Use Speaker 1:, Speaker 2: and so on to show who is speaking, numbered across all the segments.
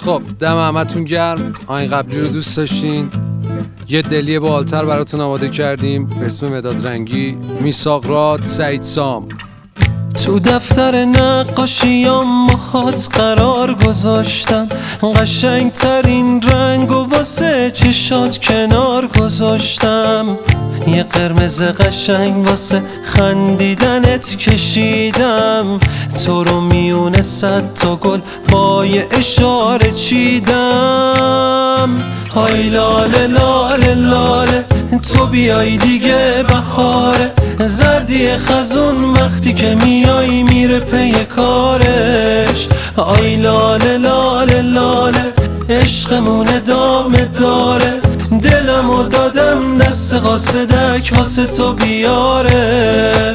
Speaker 1: خب دم همتون گرم. آهنگ قبلی رو دوست داشتین؟ یه دلی بالتر براتون آماده کردیم به اسم مداد رنگی، میثاق راد، سعید سام.
Speaker 2: تو دفتر نقاشیام باهات قرار گذاشتم، قشنگ ترین رنگ و واسه چشات کنار گذاشتم. یه قرمز قشنگ واسه خندیدنت کشیدم، تو رو میونه 100 تا گل با یه اشاره چیدم. های لاله لاله لاله تو بیای دیگه بهاره، زردی خزون وقتی که میای میره پی کارش. آی لاله لاله لاله عشقمون ادامه داره، دلمو دادم دست قاصدک واسه تو بیاره.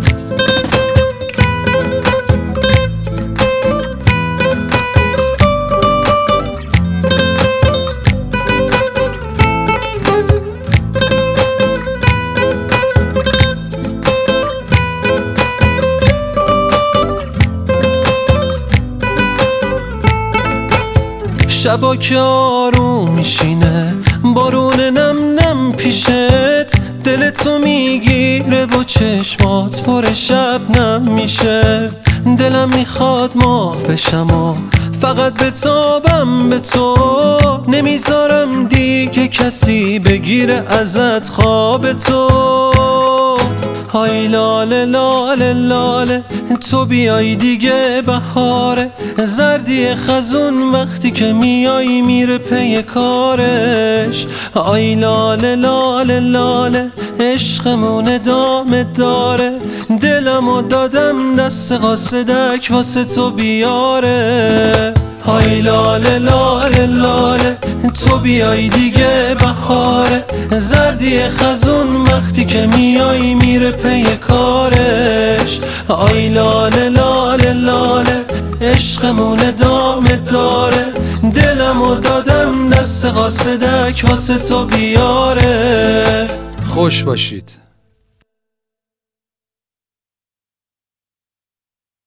Speaker 2: شبا که آروم میشینه بارون نم نم پیشت، دلتو میگیره و چشمات پر شبنم میشه. دلم میخواد ماه بشم و فقط بتابم به تو، نمیذارم دیگه کسی بگیره ازت خواب تو. های لاله لاله لاله تو بیای دیگه بهاره، زردی خزون وقتی که میای میره پی کارش. های لاله لاله لاله عشقمون ادامه داره، دلمو دادم دست قاصدک واسه تو بیاره. های لاله لاله لاله تو بیای دیگه بهاره، زردی خزون وقتی که میای میره پی کارش. آی لاله لاله لاله عشقمون ادامه داره، دلمو دادم دست قاصدک واسه تو بیاره.
Speaker 1: خوش باشید.